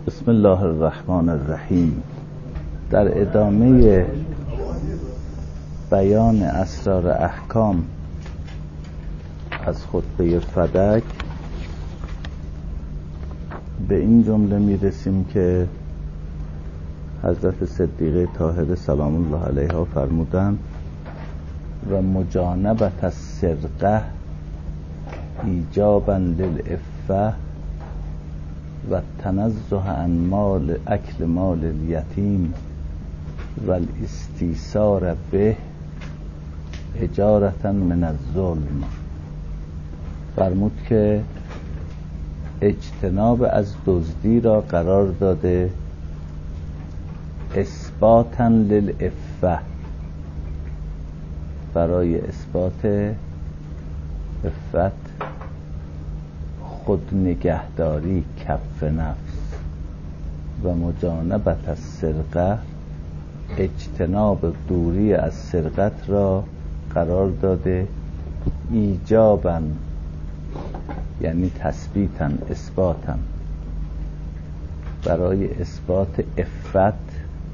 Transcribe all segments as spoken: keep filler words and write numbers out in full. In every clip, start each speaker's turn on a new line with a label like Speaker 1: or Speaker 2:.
Speaker 1: بسم الله الرحمن الرحیم. در ادامه بیان اسرار احکام از خطبه فدک به این جمله میرسیم که حضرت صدیقه طاهره سلام الله علیها فرمودند و مجانبت السرقه ایجابا للعفه و تنزه عن مال اکل مال الیتیم و الاستیثار به اجارتا من الظلم. فرمود که اجتناب از دزدی را قرار داده اثباتا للعفه، برای اثبات عفت، خود نگهداری، کف نفس. و مجانبت از سرقه اجتناب دوری از سرقت را قرار داده ایجابا، یعنی تثبیتا، اثباتا، برای اثبات عفت.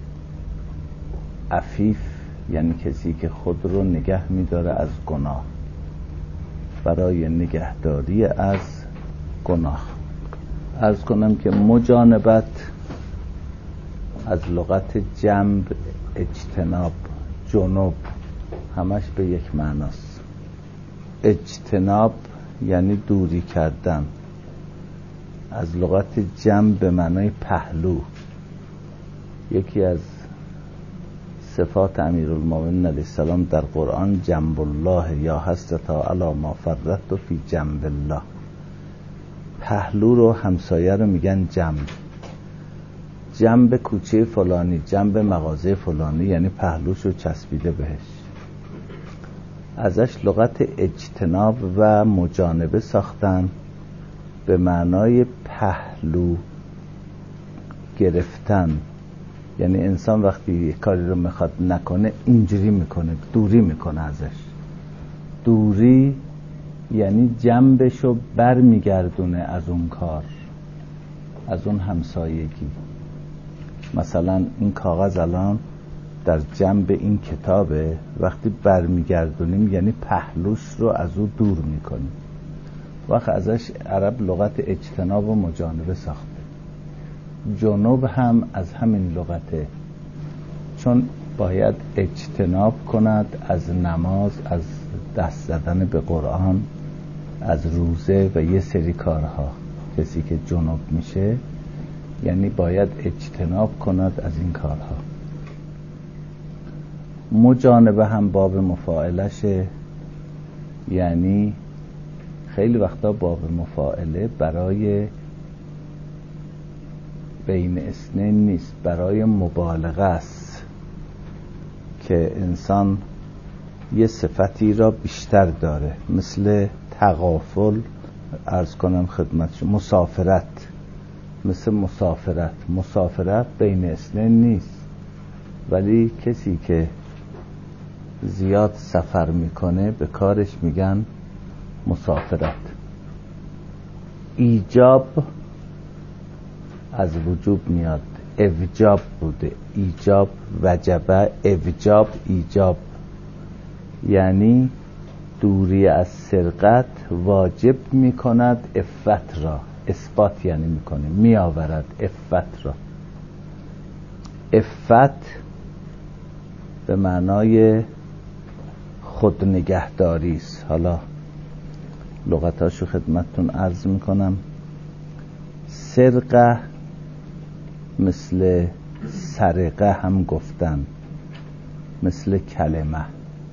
Speaker 1: عفیف یعنی کسی که خود رو نگه می‌داره از گناه، برای نگهداری از گناه. عرض کنم که مجانبت از لغت جنب، اجتناب، جنوب، همش به یک معناست. اجتناب یعنی دوری کردن، از لغت جنب به معنای پهلو. یکی از صفات امیرالمومنین علیه السلام در قرآن جنب الله یا حسرتا علی ما فرطت فی جنب الله. پهلو رو، همسایه رو میگن جنب. جنب کوچه فلانی، جنب مغازه فلانی، یعنی پهلوشو چسبیده بهش. ازش لغت اجتناب و مجانبه ساختن به معنای پهلو گرفتن. یعنی انسان وقتی یک کاری رو میخواد نکنه اینجوری میکنه، دوری میکنه ازش. دوری یعنی جنبشو بر میگردونه از اون کار، از اون همسایگی. مثلا این کاغذ الان در جنب این کتابه، وقتی بر میگردونیم یعنی پهلوش رو از او دور میکنیم. وقت ازش عرب لغت اجتناب و مجانبه ساخته. جنوب هم از همین لغته، چون باید اجتناب کند از نماز، از دست زدن به قرآن، از روزه و یه سری کارها. کسی که جنوب میشه یعنی باید اجتناب کند از این کارها. مجانبه هم باب مفاعلشه، یعنی خیلی وقتا باب مفاعله برای بین اثنین نیست، برای مبالغه است که انسان یه صفتی را بیشتر داره، مثل تغافل. عرض کنم خدمتشون مسافرت، مثل مسافرت. مسافرت بین اثنین نیست، ولی کسی که زیاد سفر میکنه به کارش میگن مسافرت. ایجاب از وجوب میاد، اوجاب بوده، ایجاب، وجبه، اوجاب، ایجاب. یعنی دوری از سرقت واجب میکند عفت را، اثبات یعنی میکنه، میآورد عفت را. عفت به معنای خود نگهداری است. حالا لغتاشو خدمتتون عرض میکنم. سرقه مثل سرقه هم گفتن، مثل کلمه.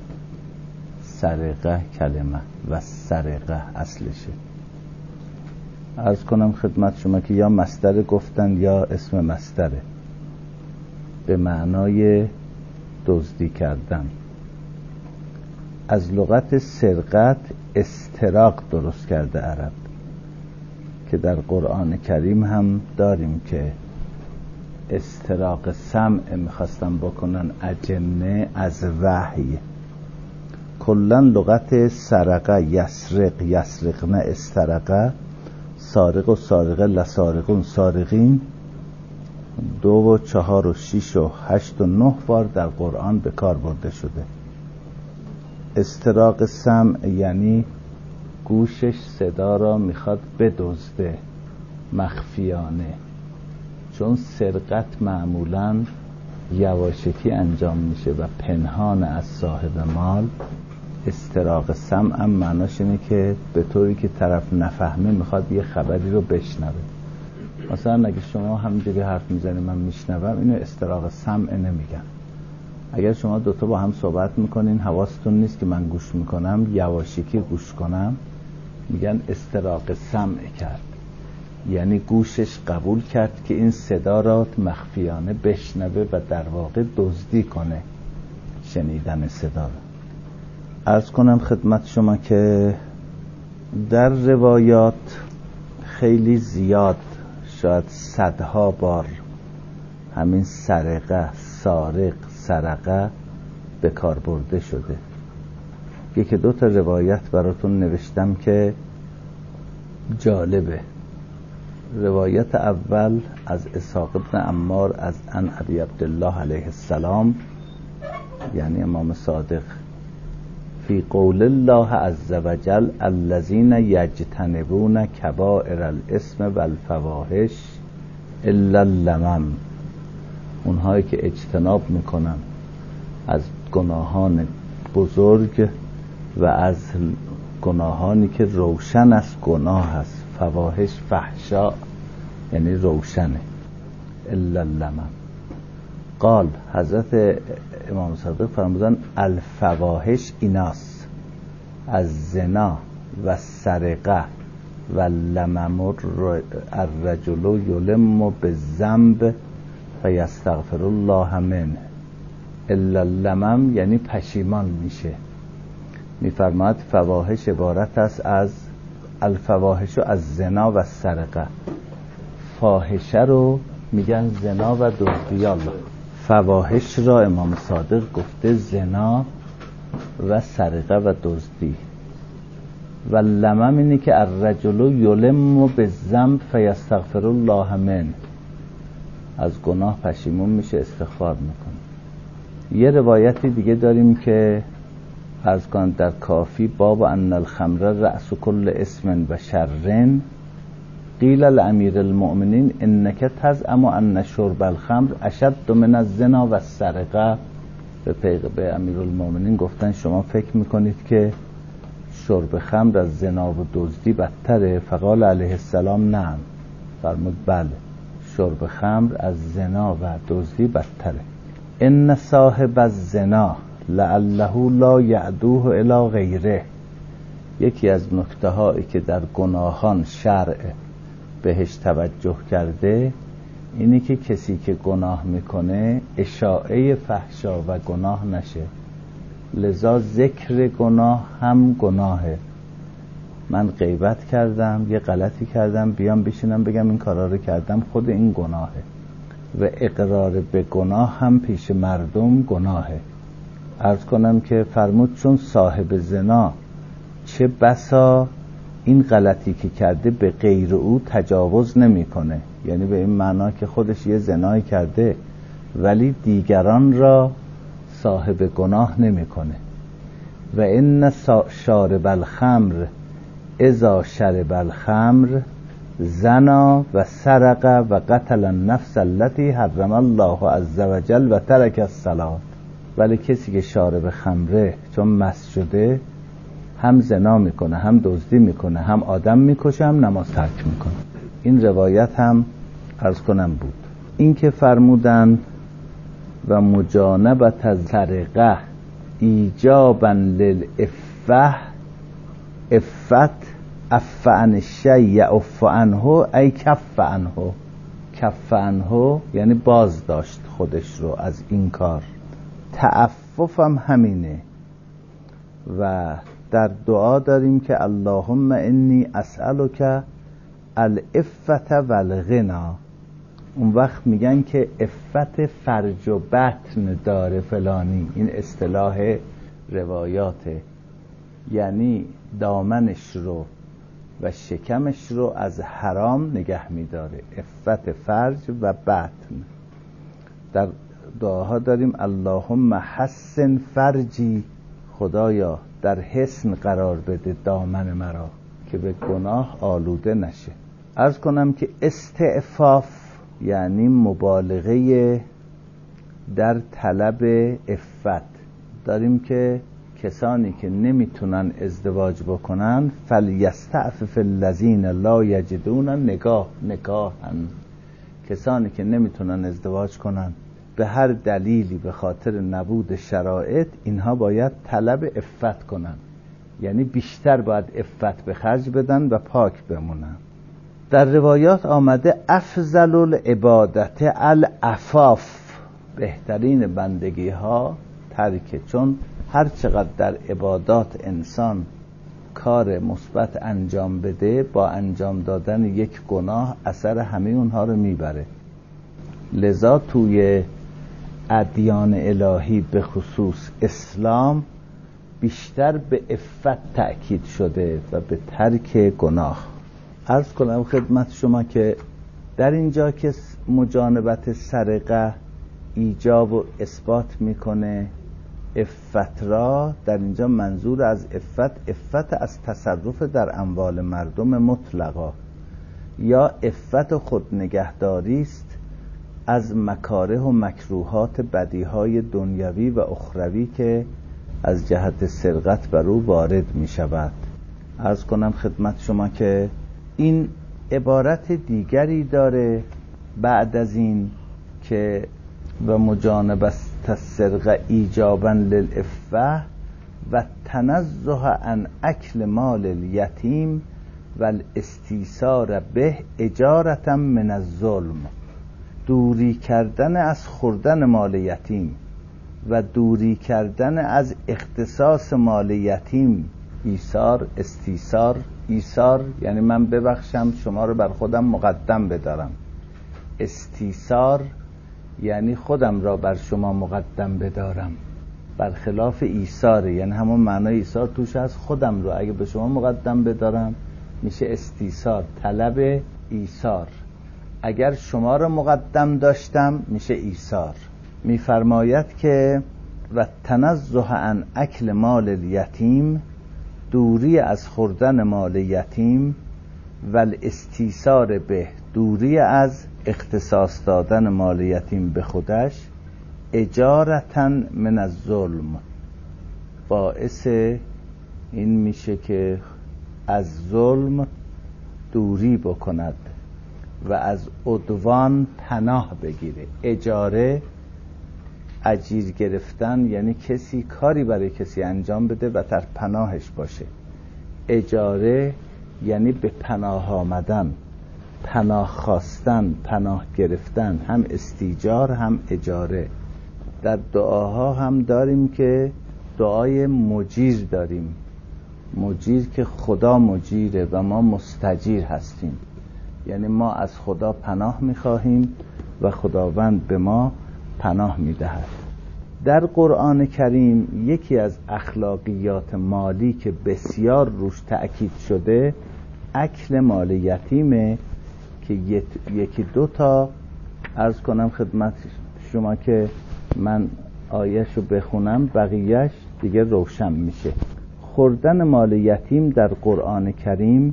Speaker 1: سرقه کلمه و سرقه اصلشه. عرض کنم خدمت شما که یا مصدر گفتن یا اسم مصدره، به معنای دزدی کردن. از لغت سرقت استراق درست کرده عرب، که در قرآن کریم هم داریم که استراق سمع میخواستن بکنن اجنه از وحی. کلن لغت سرقه، یسرق، یسرقنه، استرقه، سارق و سارقه، لسارقون، سارقین، دو و چهار و شیش و هشت و نه بار در قرآن به کار برده شده. استراق سمع یعنی گوشش صدا را میخواد بدزده مخفیانه، چون سرقت معمولاً یواشکی انجام میشه و پنهان از صاحب مال. استراق سمع هم معناش اینه که به طوری که طرف نفهمه میخواد یه خبری رو بشنوه. مثلا اگه شما همینجوری حرف میزنی من میشنوم، اینو استراق سمع نمیگن. اگر شما دوتا با هم صحبت میکنین حواستون نیست که من گوش میکنم، یواشکی گوش کنم، میگن استراق سمع کرد، یعنی گوشش قبول کرد که این صدا را مخفیانه بشنوه و در واقع دزدی کنه شنیدن صدا را. عرض کنم خدمت شما که در روایات خیلی زیاد، شاید صدها بار همین سرقه، سارق، سرقه به کار برده شده. یکی دو تا روایت براتون نوشتم که جالبه. روایت اول از اسحاق ابن عمار از ان ابی عبدالله علیه السلام، یعنی امام صادق، فی قول الله عز وجل الذین یجتنبون کبائر الاسم والفواحش الا اللمم، اونهایی که اجتناب میکنن از گناهان بزرگ و از گناهانی که روشن از گناه است. فواحش فحشا یعنی روشنه. الا اللمم. قال حضرت امام صادق فرمودن الفواحش ایناست، از زنا و سرقه و لمم الرجل یلم بالذنب فیستغفر الله منه. الا اللمم یعنی پشیمان میشه. میفرماید فواحش عبارت است از الفواحش از زنا و سرقه. فاحشه رو میگن زنا و دزدی. الله فواحش را امام صادق گفته زنا و سرقه و دزدی. و لمم اینه که الرجل یلم بالذنب فیستغفر الله منه، از گناه پشیمون میشه استغفار میکنه. یه روایتی دیگه داریم که عرض کنم در کافی باب ان الخمر رأس کل اسم و شرن قیل لامیر المؤمنین انک تزعم ان شرب الخمر اشد من الزنا و السرقه. به پیغمبر امیر المؤمنین گفتن شما فکر میکنید که شرب خمر از زنا و دزدی بدتره؟ فقال علیه السلام نعم، فرمود بله، شرب خمر از زنا و دزدی بدتره. ان صاحب الزنا لعله لا یعدوه الی غیره. یکی از نکته هایی که در گناهان شرع بهش توجه کرده اینی که کسی که گناه میکنه اشاعه فحشا و گناه نشه. لذا ذکر گناه هم گناهه. من غیبت کردم، یه غلطی کردم، بیام بشینم بگم این کارا رو کردم، خود این گناهه. و اقرار به گناه هم پیش مردم گناهه. عرض کنم که فرمود چون صاحب زنا چه بسا این غلطی که کرده به غیر او تجاوز نمیکنه، یعنی به این معنا که خودش یه زنایی کرده ولی دیگران را صاحب گناه نمیکنه. و ان شارب الخمر اذا شرب الخمر زنا و سرق و قتل النفس التي حرم الله عز وجل و ترک الصلاة. ولی کسی که شارب خمره چون مست شده هم زنا میکنه، هم دزدی میکنه، هم آدم میکشه، هم نماز ترک میکنه. این روایت هم عرض کنم بود. این که فرمودن و مجانبت از سرقه ایجابا للعفه، عفت عف عن الشیء یعف عنه ای کف عنه. کف عنه یعنی باز داشت خودش رو از این کار. تعفف هم همینه. و در دعا داریم که اللهم انی اسألک العفة والغنا. اون وقت میگن که عفت فرج و بطن داره فلانی، این اصطلاح روایاته، یعنی دامنش رو و شکمش رو از حرام نگه می‌داره. عفت فرج و بطن. در دعاها داریم اللهم حسن فرجی، خدایا در حسن قرار بده دامن مرا که به گناه آلوده نشه. عرض کنم که استعفاف یعنی مبالغه در طلب عفت. داریم که کسانی که نمیتونن ازدواج بکنن فلیستعفف الذین لا یجدون نگاه نکاحا، کسانی که نمیتونن ازدواج کنن به هر دلیلی به خاطر نبود شرایط، اینها باید طلب عفت کنن، یعنی بیشتر باید عفت به خرج بدن و پاک بمونن. در روایات آمده افضل العبادت العفاف، بهترین بندگی ها ترکه، چون هر چقدر در عبادات انسان کار مثبت انجام بده، با انجام دادن یک گناه اثر همه اونها رو میبره. لذا توی ادیان الهی به خصوص اسلام بیشتر به عفت تأکید شده و به ترک گناه. عرض کنم خدمت شما که در اینجا که مجانبت سرقه ایجاب و اثبات میکنه عفت را، در اینجا منظور از عفت عفت از تصرف در اموال مردم مطلقا، یا عفت خود نگهداری است از مکاره و مکروهات بدیهای دنیوی و اخروی که از جهت سرقت بر او وارد می شود. عرض کنم خدمت شما که این عبارت دیگری داره بعد از این که و مجانبت السرقه ایجابا للعفه و تنزه عن اکل مال الیتیم و الاستیثار به اجارتا من الظلم، دوری کردن از خوردن مال یتیم و دوری کردن از اختصاص مال یتیم. ایثار، استیثار، ایثار یعنی من ببخشم شما رو بر خودم مقدم بدارم، استیثار یعنی خودم را بر شما مقدم بدارم، برخلاف ایثار یعنی همون معنای ایثار توش از خودم رو اگه به شما مقدم بدارم میشه استیثار، طلب ایثار. اگر شما را مقدم داشتم میشه ایثار. میفرماید که و تنزه عن اکل مال الیتیم، دوری از خوردن مال یتیم، و الاستیثار به، دوری از اختصاص دادن مال یتیم به خودش، اجارتا من الظلم، باعث این میشه که از ظلم دوری بکند و از عدوان پناه بگیره. اجاره اجیر گرفتن یعنی کسی کاری برای کسی انجام بده و در پناهش باشه. اجاره یعنی به پناه آمدن، پناه خواستن، پناه گرفتن، هم استیجار هم اجاره. در دعاها هم داریم که دعای مجیر داریم، مجیر که خدا مجیره و ما مستجیر هستیم، یعنی ما از خدا پناه میخواهیم و خداوند به ما پناه میدهد. در قرآن کریم یکی از اخلاقیات مالی که بسیار روش تأکید شده اکل مال یتیمه که یکی دو تا عرض کنم خدمت شما که من آیه‌شو بخونم بقیهش دیگه روشن میشه. خوردن مال یتیم در قرآن کریم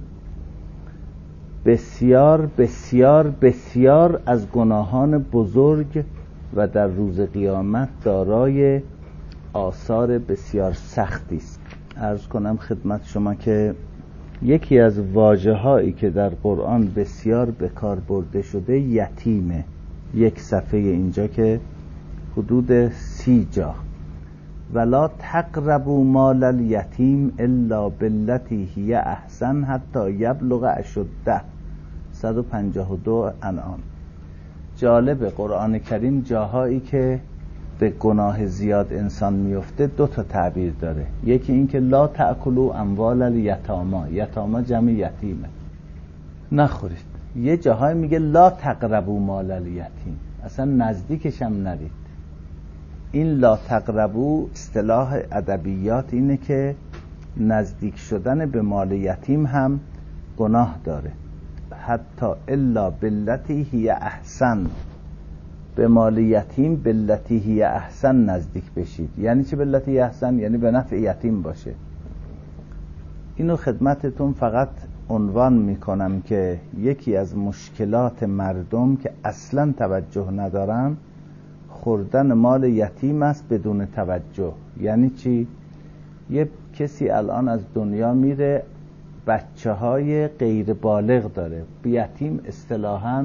Speaker 1: بسیار بسیار بسیار از گناهان بزرگ و در روز قیامت دارای آثار بسیار سختی است. عرض کنم خدمت شما که یکی از واژه‌هایی که در قرآن بسیار به کار برده شده یتیمه. یک صفحه اینجا که حدود سی جا، ولا تقربوا مال الیتیم الا بالتی هی احسن حتی یبلغ اشده، صد و پنجاه و دو انعام. جالب قرآن کریم جاهایی که به گناه زیاد انسان میفته دو تا تعبیر داره. یکی این که لا تأکلوا اموال الیتاما، یتاما جمع یتیمه، نخورید. یه جاهای میگه لا تقربوا مال الیتیم، اصلا نزدیکش هم نرید. این لا تقربوا اصطلاح ادبیات اینه که نزدیک شدن به مال یتیم هم گناه داره. حتی الا باللتی هی احسن، به مال یتیم باللتی هی احسن نزدیک بشید. یعنی چه باللتی هی احسن؟ یعنی به نفع یتیم باشه. اینو خدمتتون فقط عنوان میکنم که یکی از مشکلات مردم که اصلا توجه ندارن خوردن مال یتیم است بدون توجه. یعنی چی؟ یه کسی الان از دنیا میره، بچه های غیر بالغ داره. یتیم اصطلاحاً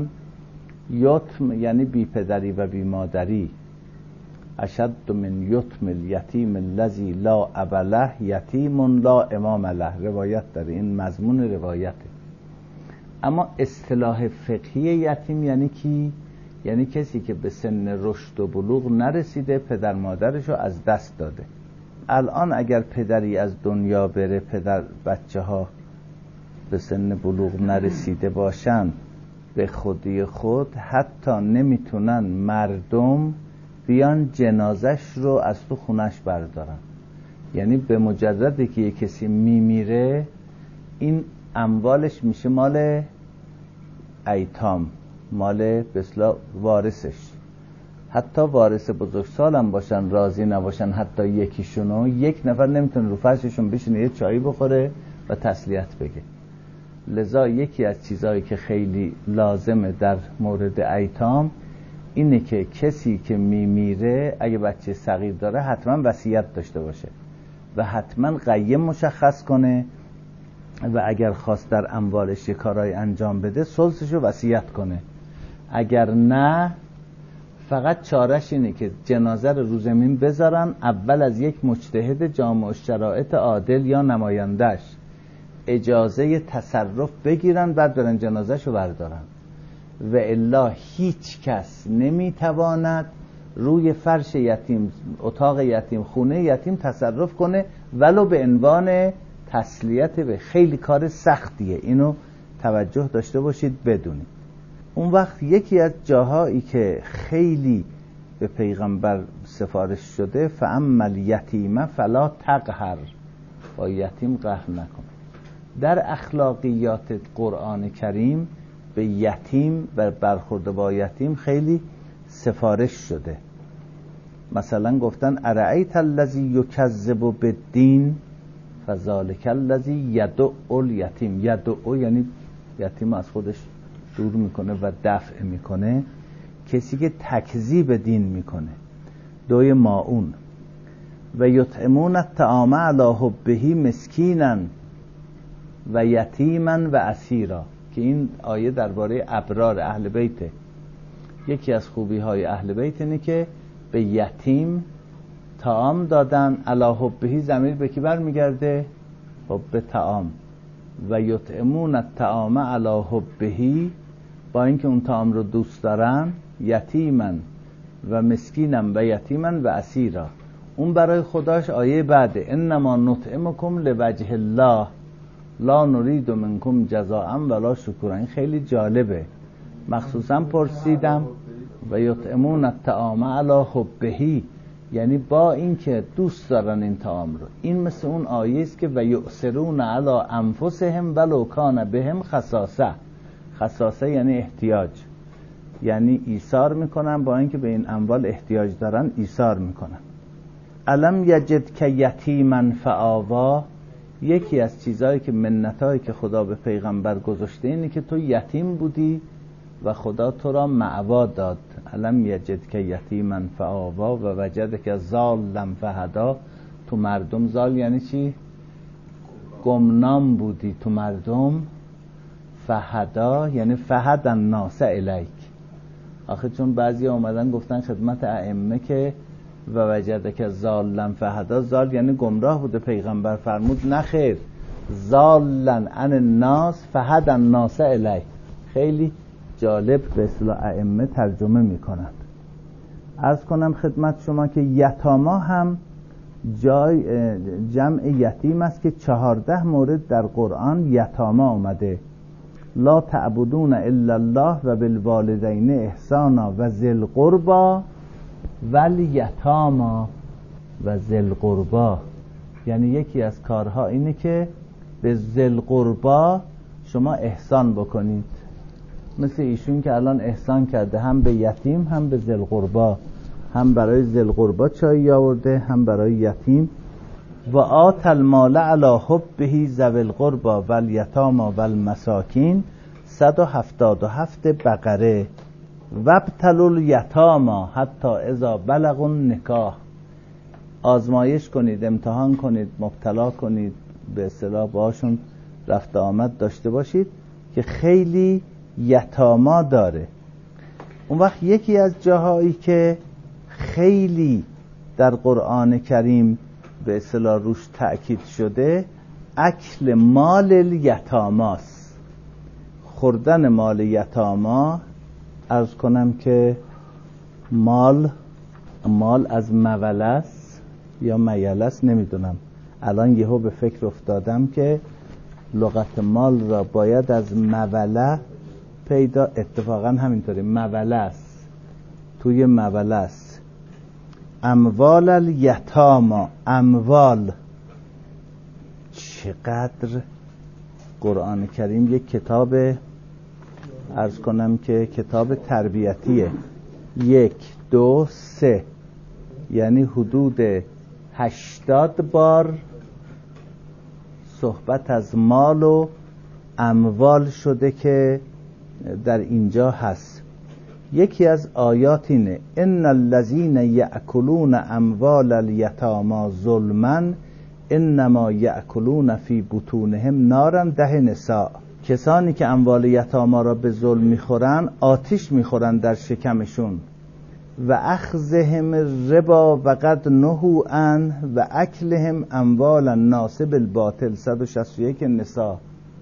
Speaker 1: یتم یعنی بی پدری و بی مادری. اشد من یتم الیتیم الذی لا اب له یتیم لا امام له، روایت داره، این مضمون روایته. اما اصطلاح فقهی یتیم یعنی کی؟ یعنی کسی که به سن رشد و بلوغ نرسیده، پدر مادرش رو از دست داده. الان اگر پدری از دنیا بره، پدر بچه ها به سن بلوغ نرسیده باشن، به خودی خود حتی نمیتونن مردم بیان جنازش رو از تو خونش بردارن. یعنی به مجردی که یک کسی میمیره، این اموالش میشه مال ایتام، مال به اصطلاح وارثش. حتی وارث بزرگسال هم باشن راضی نباشن، حتی یکیشونو، یک نفر نمیتونه رو فرششون بشینه یه چایی بخوره و تسلیت بگه. لذا یکی از چیزایی که خیلی لازمه در مورد ایتام اینه که کسی که میمیره اگه بچه صغیر داره حتما وصیت داشته باشه و حتما قیم مشخص کنه و اگر خواست در اموالش یه کارای انجام بده ثلثشو وصیت کنه. اگر نه فقط چارش اینه که جنازه رو رو زمین بذارن، اول از یک مجتهد جامع الشرایط عادل یا نمایندش اجازه تصرف بگیرن، بعد برن جنازه رو بردارن. و الا هیچ کس نمیتواند روی فرش یتیم، اتاق یتیم، خونه یتیم تصرف کنه ولو به عنوان تسلیت. به خیلی کار سختیه، اینو توجه داشته باشید بدونید. اون وقت یکی از جاهایی که خیلی به پیغمبر سفارش شده، فاما الیتیم فلا تقهر، با یتیم قهر نکن. در اخلاقیات قرآن کریم به یتیم و برخورد با یتیم خیلی سفارش شده. مثلا گفتن ارأیت الذی یکذب بالدین فذلک الذی یدع الیتیم. یدع یعنی یتیم از خودش دور میکنه و دفع میکنه، کسی که تکذیب دین میکنه. دوی ماعون. و یطعمون الطعام علی حبه مسکینا و یتیما و اسیرا، که این آیه درباره ابرار اهل بیته. یکی از خوبی های اهل بیت اینه که به یتیم طعام دادن. علی حبه ضمیر به کی برمیگرده؟ حب طعام. و یطعمون الطعام علی حبه، با اینکه اون طعام رو دوست دارن، یتیما و مسکینا و یتیما و اسیرا. اون برای خداش آیه بعده، انما نطعمکم لوجه الله لا نرید منکم جزاء ولا شکورا. این خیلی جالبه. مخصوصا پرسیدم و یطعمون الطعام علی حبه، یعنی با اینکه دوست دارن این طعام رو. این مثل اون آیه است که و یؤثرون علی انفسهم ولو کان بهم خصاصه. خصاصه یعنی احتیاج، یعنی ایثار میکنن، با اینکه به این اموال احتیاج دارن ایثار میکنن. الم یجد که یتیما فآوا، یکی از چیزایی که منتایی که خدا به پیغمبر گذاشته اینه که تو یتیم بودی و خدا تو را مأوا داد. الم یجد که یتیما فآوا و وجد که ضالا فهدا. تو مردم ضال یعنی چی؟ گمنام بودی تو مردم. فهدا یعنی فهد الناس الیک. آخه چون بعضی اومدن گفتن خدمت ائمه که و وجد که ضالا فهدا، ضال یعنی گمراه بوده. پیغمبر فرمود نخیر، ضالا عن الناس فهد الناس الیک. خیلی جالب به اصطلاح ائمه ترجمه میکنند. عرض کنم خدمت شما که یتاما هم جای جمع یتیم است که چهارده مورد در قرآن یتاما اومده. لا تعبدون الا الله و بالوالدین احسانا و ذی القربی والیتاما و ذی القربی. یعنی یکی از کارها اینه که به ذی القربی شما احسان بکنید، مثل ایشون که الان احسان کرده، هم به یتیم هم به ذی القربی، هم برای ذی القربی چایی آورده هم برای یتیم. و آت المال علی حبه ذوی القربی و الیتامی و المساکین، صد و هفتاد و هفت بقره. و ابتلوا الیتامی حتی اذا بلغوا النکاح، آزمایش کنید، امتحان کنید، مبتلا کنید، به اصطلاح باشون رفت آمد داشته باشید که خیلی یتاما داره. اون وقت یکی از جاهایی که خیلی در قرآن کریم به اصطلاح روش تأکید شده، اکل مال الیتاماست، خوردن مال یتاما. عرض کنم که مال مال از مولس یا میلس، نمیدونم، الان یهو به فکر افتادم که لغت مال را باید از موله پیدا، اتفاقا همینطوری مولس، توی مولس اموال الیتاما، اموال. چقدر قرآن کریم یک کتاب، عرض کنم که کتاب تربیتیه. یک دو سه، یعنی حدود هشتاد بار صحبت از مال و اموال شده که در اینجا هست. یکی از آیات اینه ان الذین یأکلون اموال الیتامی ظلما انما یأکلون فی بطونهم نارا، ده نساء. کسانی که اموال یتاما را به ظلم میخورن آتش میخورن در شکمشون. و اخذهم الربا و قد نهوا عنه و اکلهم اموال الناس بالباطل، صد و شصت و یک نساء.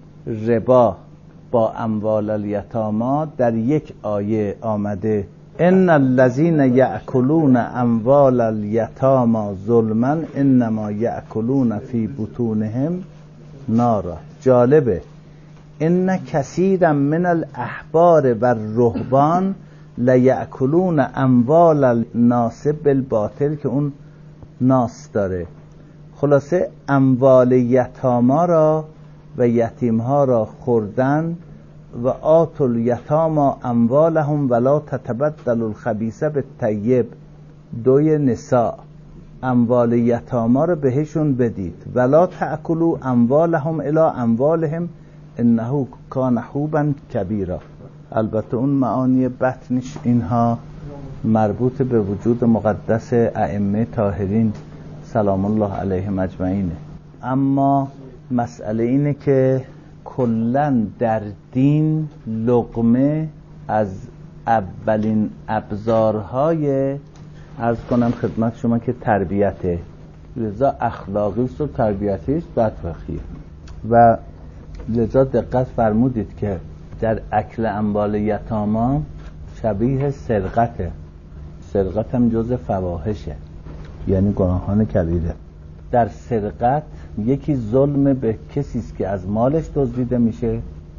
Speaker 1: ربا با اموال الیتاما در یک آیه آمده ان الذین یأکلون اموال الیتاما ظلما انما یأکلون فی بطونهم نارا. جالبه، ان کثیرا من الاحبار و الرهبان لیأکلون اموال الناس بالباطل، که اون ناس داره. خلاصه اموال یتاما را و یتیم ها را خوردن. و آتوا الیتاما اموالهم ولا تتبدلوا الخبیث بالطیب، دوی نساء. اموال یتاما را بهشون بدید. ولا تأکلوا اموالهم الی اموالهم انه کان حوبا کبیرا. البته اون معانی بطنش اینها مربوط به وجود مقدس ائمه طاهرین سلام الله علیهم اجمعینه. اما مسئله اینه که کلن در دین لقمه از اولین ابزارهای، عرض کنم خدمت شما که تربیته، لذا اخلاقی است و تربیتی است، بدبختیه. و لذا دقت فرمودید که در اکل اموال یتاما شبیه سرقته. سرقت هم جز فواحشه، یعنی گناهان کبیره. در سرقت یکی ظلم به کسی است که از مالش دزدیده میشه،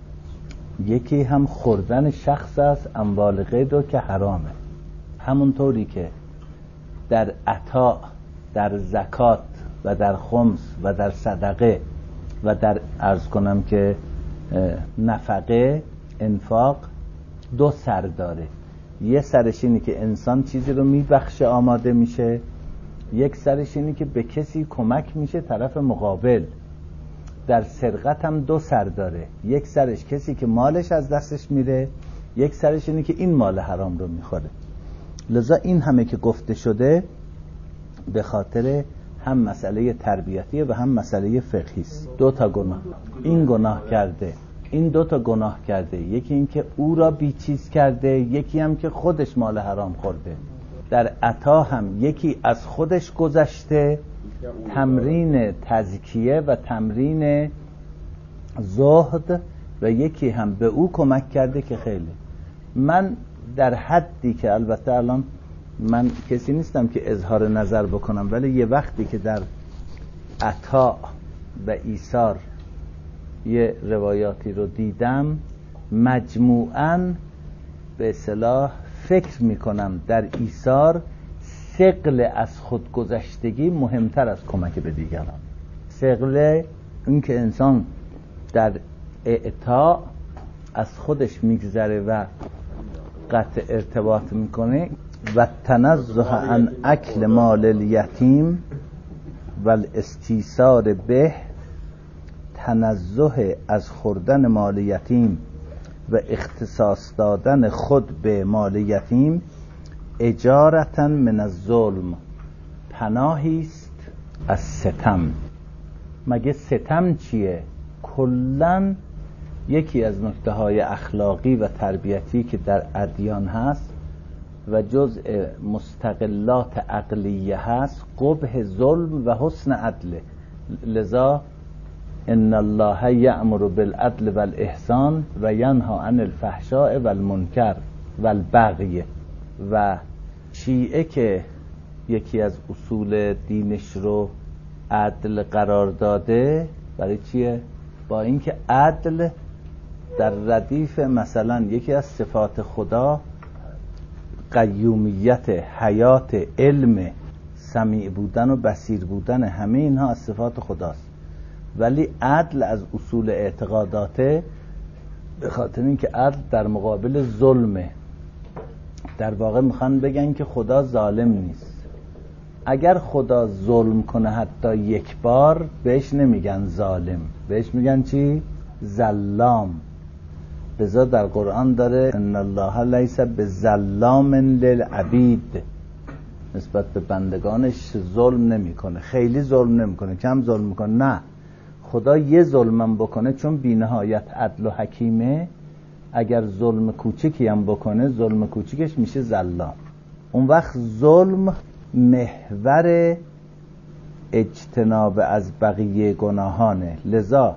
Speaker 1: یکی هم خوردن شخص است اموال غیر که حرامه. همونطوری که در عطا، در زکات و در خمس و در صدقه و در عرض کنم که نفقه، انفاق، دو سر داره. یه سرش اینه که انسان چیزی رو میبخشه، آماده میشه. یک سرش اینه که به کسی کمک میشه، طرف مقابل. در سرقت هم دو سر داره. یک سرش کسی که مالش از دستش میره، یک سرش اینه که این مال حرام رو میخوره. لذا این همه که گفته شده به خاطر هم مسئله تربیتیه و هم مسئله فقهی است. دو تا گناه، این گناه کرده، این دو تا گناه کرده. یکی این که او را بیچیز کرده، یکی هم که خودش مال حرام خورده. در عطا هم یکی از خودش گذشته، تمرین تزکیه و تمرین زهد، و یکی هم به او کمک کرده که خیلی. من در حدی که البته الان من کسی نیستم که اظهار نظر بکنم، ولی یه وقتی که در عطا و ایثار یه روایاتی رو دیدم، مجموعاً به اصطلاح فکر میکنم در ایثار ثقل از خودگذشتگی مهمتر از کمک به دیگران. ثقل این که انسان در اعطاء از خودش میگذره و قطع ارتباط میکنه. و تنزه عن اکل مال الیتیم و الاستیثار به، تنزه از خوردن مال یتیم و اختصاص دادن خود به مال یتیم، اجارتا من الظلم، پناهی است از ستم. مگه ستم چیه؟ کلن یکی از نکته های اخلاقی و تربیتی که در ادیان هست و جزء مستقلات عقلیه هست، قبح ظلم و حسن عدل. لذا ان الله یأمر بالعدل والاحسان و ینهی عن الفحشاء والمنکر والبغی. و شیعه که یکی از اصول دینش رو عدل قرار داده، برای چیه؟ با اینکه عدل در ردیف مثلا یکی از صفات خدا قیومیت، حیات، علم، سمیع بودن و بصیر بودن، همه اینها از صفات خداست، ولی عدل از اصول اعتقاداته، به خاطر اینکه عدل در مقابل ظلمه. در واقع میخوان بگن که خدا ظالم نیست. اگر خدا ظلم کنه حتی یک بار، بهش نمیگن ظالم، بهش میگن چی؟ ظلام. لذا در قرآن داره ان الله لیس بظلام للعبید، نسبت به بندگانش ظلم نمیکنه، خیلی ظلم نمیکنه، کم ظلم میکنه. نه، خدا یه ظلمم بکنه چون بی‌نهایت عدل و حکیمه، اگر ظلم کوچیکی هم بکنه، ظلم کوچیکش میشه ظلام. اون وقت ظلم محور اجتناب از بقیه گناهانه. لذا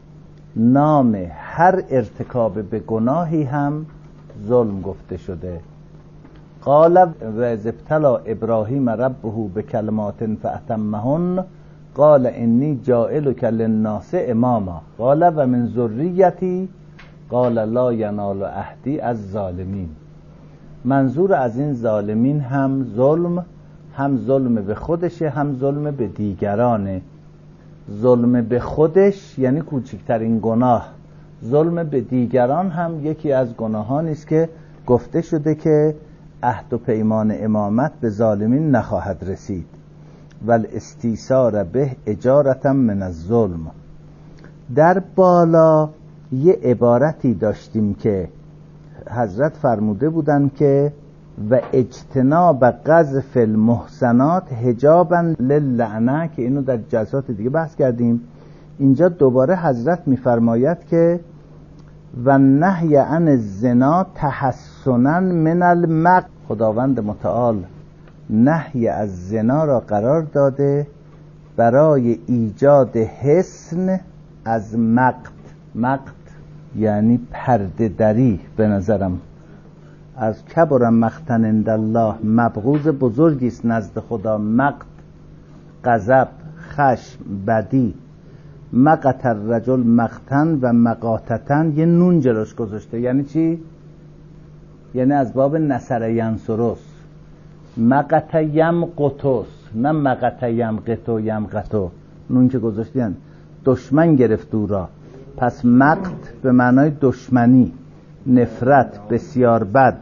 Speaker 1: نام هر ارتکاب به گناهی هم ظلم گفته شده. قال و اذ ابتلی ابراهیم ربه بکلمات فاتمهن قال انی جاعلک للناس اماما قال و من ذریتی قال لا ینال عهدی الظالمین. منظور از این ظالمین هم ظلم، هم ظلم به خودشه، هم ظلم به دیگرانه. ظلم به خودش یعنی کوچکترین گناه، ظلم به دیگران هم یکی از گناهانی است که گفته شده که عهد و پیمان امامت به ظالمین نخواهد رسید. والاستیثار به اجارتا من الظلم. در بالا یه عبارتی داشتیم که حضرت فرموده بودن که و اجتناب قذف المحسنات حجابا للعنه، که اینو در جلسات دیگه بحث کردیم. اینجا دوباره حضرت میفرماید که و نهی عن الزنا تحسنا من المقت. خداوند متعال نهی از زنا را قرار داده برای ایجاد حسن از مقت. مقت یعنی پرده دری. به نظرم از کبر مقتا عند الله، مبغوض بزرگی است نزد خدا. مقت، غضب، خشم، بدی. مقت الرجل مقتن و مقاتتن، یه نون جلوش گذاشته. یعنی چی؟ یعنی از باب نصر ینصرس. مقت یمقتس، نه مقت یمقتو یمقتو، نون که گذاشتین دشمن گرفت او را. پس مقت به معنای دشمنی، نفرت، بسیار بد.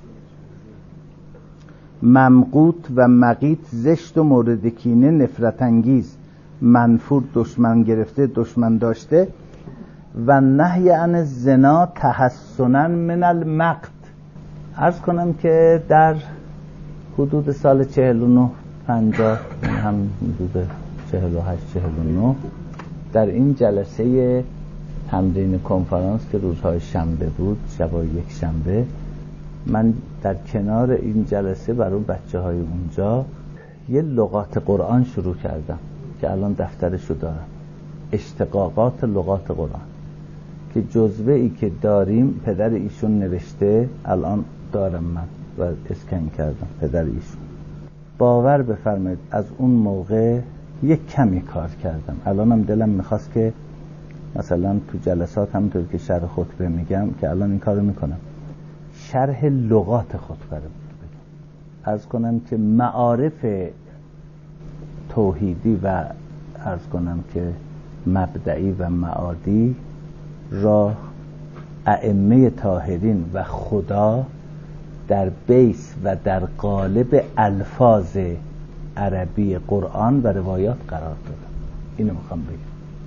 Speaker 1: ممقوت و مقیت زشت و مورد کینه، نفرت انگیز. منفور دشمن گرفته، دشمن داشته. و نهی عن الزنا تحسنا من المقت. عرض کنم که در حدود سال چهل و نه پنجاه، هم حدود چهل و هشت چهل و نه، در این جلسه تمرین کنفرانس که روزهای شنبه بود، شبای یک شنبه، من در کنار این جلسه برای بچه های اونجا یه لغات قرآن شروع کردم که الان دفترشو دارم، اشتقاقات لغات قرآن، که جزوه ای که داریم پدر ایشون نوشته، الان دارم من و اسکن کردم پدر ایشون. باور بفرمایید از اون موقع یک کمی کار کردم. الانم دلم میخواست که مثلا تو جلسات همونطور که شرح خطبه میگم که الان این کارو میکنم، شرح لغات خطبه رو بگم. عرض کنم که معارف توحیدی و عرض کنم که مبدعی و معادی را ائمه طاهرین و خدا در بیس و در قالب الفاظ عربی قرآن و روایات قرار دادن. اینو میخوام بگم.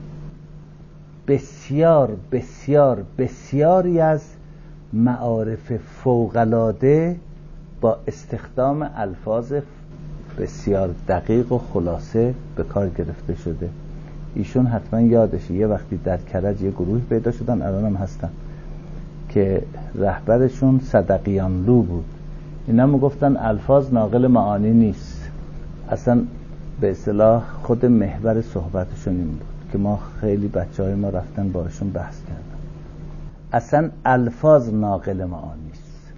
Speaker 1: بسیار بسیار بسیاری از معارف فوق‌العاده با استخدام الفاظ بسیار دقیق و خلاصه به کار گرفته شده. ایشون حتما یادشه یه وقتی در کرج یه گروهی پیدا شدن، الان هم هستن، که رهبرشون صدقیانلو بود. اینا میگفتن الفاظ ناقل معانی نیست. اصلا به اصطلاح خود محور صحبتشون این بود که ما خیلی بچهای ما رفتن باشون بحث کردن. اصلا الفاظ ناقل معانی است.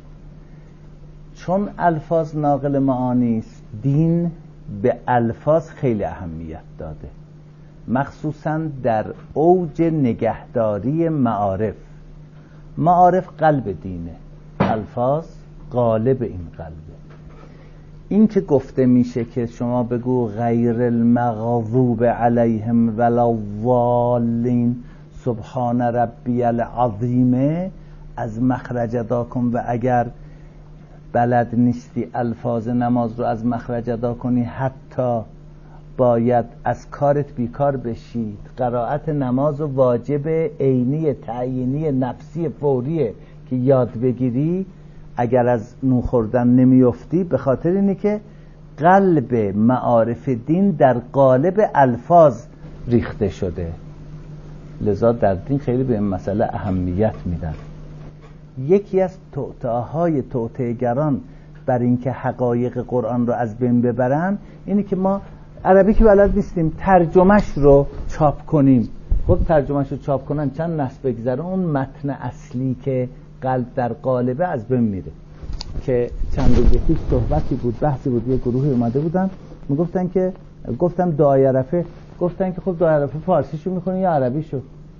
Speaker 1: چون الفاظ ناقل معانی است، دین به الفاظ خیلی اهمیت داده، مخصوصا در اوج نگهداری معارف. معارف قلب دینه، الفاظ قالب این قلبه. این که گفته میشه که شما بگو غیر المغضوب علیهم ولا الضالین سبحان ربی العظیم، از مخرج ادا کن، و اگر بلد نیستی الفاظ نماز رو از مخرج ادا کنی حتی باید از کارت بیکار بشید. قرائت نماز و واجب عینی تعیینی نفسی فوریه که یاد بگیری. اگر از نون خوردن نمیافتی به خاطر اینه که قلب معارف دین در قالب الفاظ ریخته شده. لذا در دین خیلی به این مسئله اهمیت میدن. یکی از توطئه‌های توطئه‌گران بر اینکه حقایق قرآن رو از بین ببرن اینه که ما عربی که بلد نیستیم ترجمهش رو چاپ کنیم. خب ترجمهش رو چاپ کنن چند نسل بگذره اون متن اصلی که قلب در قالبه از بین میره. که چند روز پیش صحبتی بود، بحثی بود، یه گروهی اومده بودن میگفتن که گفتم دعای عرفه، گفتن که خب دعای عرفه فارسیشو میخونی یا عربیشو؟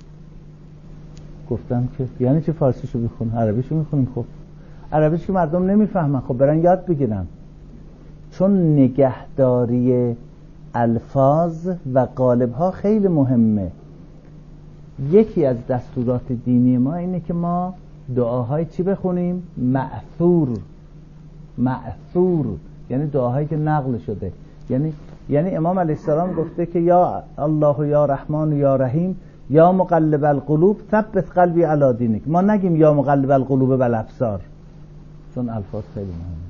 Speaker 1: گفتم که یعنی چه فارسیشو میخونی؟ عربیشو میخونیم. خب عربیش که مردم نمیفهمن، خب برن یاد بگیرن. چون نگهداری الفاظ و قالب‌ها خیلی مهمه. یکی از دستورات دینی ما اینه که ما دعاهای چی بخونیم؟ مأثور. مأثور یعنی دعاهایی که نقل شده. یعنی یعنی امام علیه السلام گفته که یا الله یا رحمان یا رحیم یا مقلب القلوب ثبت قلبی علی دینک. ما نگیم یا مقلب القلوب والابصار، چون الفاظ خیلی مهمه.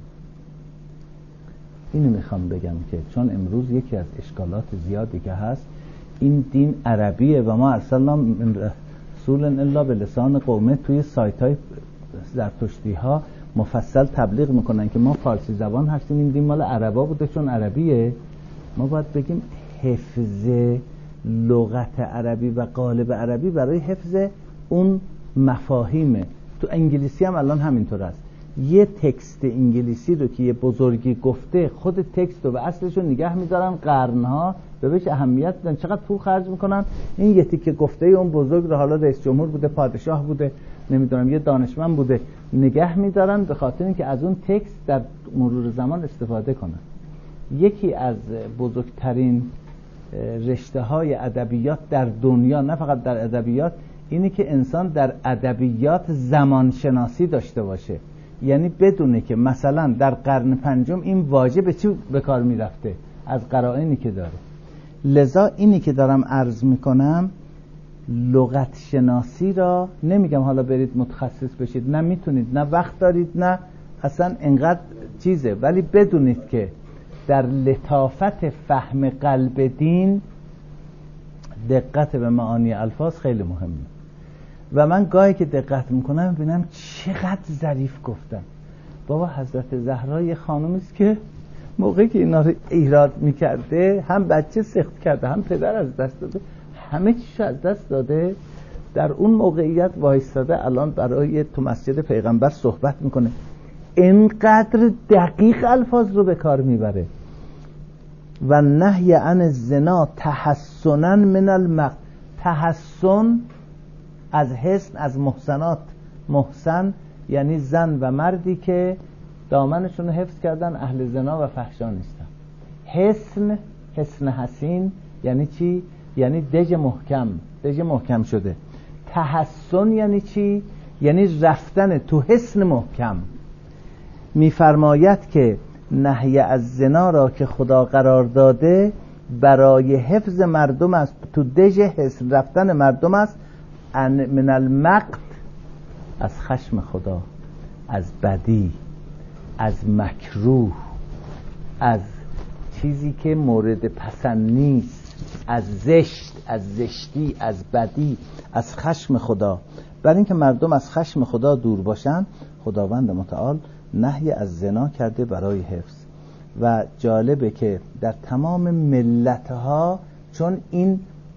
Speaker 1: اینو میخوام بگم که چون امروز یکی از اشکالات زیادی که هست این دین عربیه و ما ارسلنا من رسول الا به لسان قومه، توی سایت های زرتشتی ها مفصل تبلیغ میکنن که ما فارسی زبان هستیم، این دین مال عربا بوده چون عربیه. ما باید بگیم حفظ لغت عربی و قالب عربی برای حفظ اون مفاهیمه. تو انگلیسی هم الان همینطور است. یه تکست انگلیسی رو که یه بزرگی گفته، خود تکست رو به اصلش رو نگه میدارن قرنها، به بهش اهمیت میدن، چقدر پول خرج میکنن. این یه تیکه گفته اون بزرگ رو، حالا رئیس جمهور بوده، پادشاه بوده، نمیدونم یه دانشمند بوده، نگه میدارن به خاطر اینکه از اون تکست در مرور زمان استفاده کنن. یکی از بزرگترین رشته های ادبیات در دنیا، نه فقط در ادبیات، اینه که انسان در ادبیات زمان شناسی داشته باشه. یعنی بدونه که مثلا در قرن پنجم این واژه به چی به کار میرفته از قرائنی که داره. لذا اینی که دارم عرض میکنم لغت شناسی را نمیگم حالا برید متخصص بشید، نه میتونید، نه وقت دارید، نه اصلا انقدر چیزه، ولی بدونید که در لطافت فهم قلب دین دقت به معانی الفاظ خیلی مهمه. و من گاهی که دقت میکنم ببینم چقدر ظریف گفتن. بابا حضرت زهرا یه خانومی است که موقعی که اینا رو ایراد میکرده هم بچه سخت کرده، هم پدر از دست داده، همه چیش از دست داده، در اون موقعیت وایستاده الان برای تو مسجد پیغمبر صحبت میکنه. اینقدر دقیق الفاظ رو به کار میبره. و نهی عن الزنا تحسنا من المق تحسن از حسن، از محسنات. محسن یعنی زن و مردی که دامنشون رو حفظ کردن، اهل زنا و فحشا نیستن. حسن، حسن حسین یعنی چی؟ یعنی دژ محکم، دژ محکم شده. تحسن یعنی چی؟ یعنی رفتن تو حصن محکم. میفرماید که نهی از زنا را که خدا قرار داده برای حفظ مردم است، تو دژ حصن رفتن مردم است، من المقت، از خشم خدا، از بدی، از مکروه، از چیزی که مورد پسند نیست، از زشت، از زشتی، از بدی، از خشم خدا. برای اینکه مردم از خشم خدا دور باشن، خداوند متعال نهی از زنا کرده برای حفظ. و جالبه که در تمام ملتها، چون این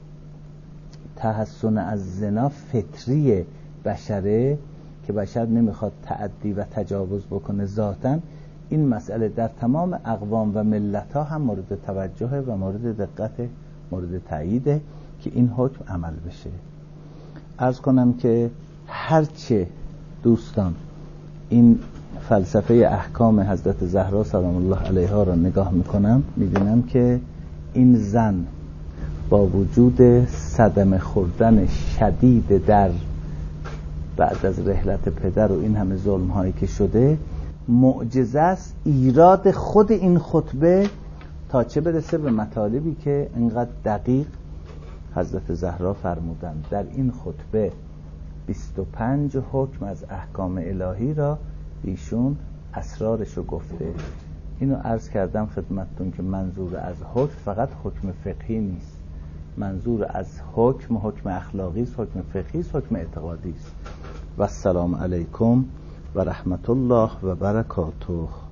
Speaker 1: تحسن از زنا فطری بشره که بشر نمیخواد تعدی و تجاوز بکنه ذاتاً، این مسئله در تمام اقوام و ملتها هم مورد توجه و مورد دقت، مورد تاییده که این حکم عمل بشه. عرض کنم که هرچه دوستان این فلسفه احکام حضرت زهرا سلام الله علیها را نگاه میکنم، میبینم که این زن با وجود صدمه خوردن شدید در بعد از رحلت پدر و این همه ظلم هایی که شده، معجزه است ایراد خود این خطبه تا چه برسه به مطالبی که انقدر دقیق حضرت زهرا فرمودن. در این خطبه بیست و پنج حکم از احکام الهی را ایشون اسرارشو گفته. اینو عرض کردم خدمتتون که منظور از حکم فقط حکم فقهی نیست، منظور از حکم حکم اخلاقی است، حکم فقهی است، حکم اعتقادی است. و السلام علیکم و رحمت الله و برکاته.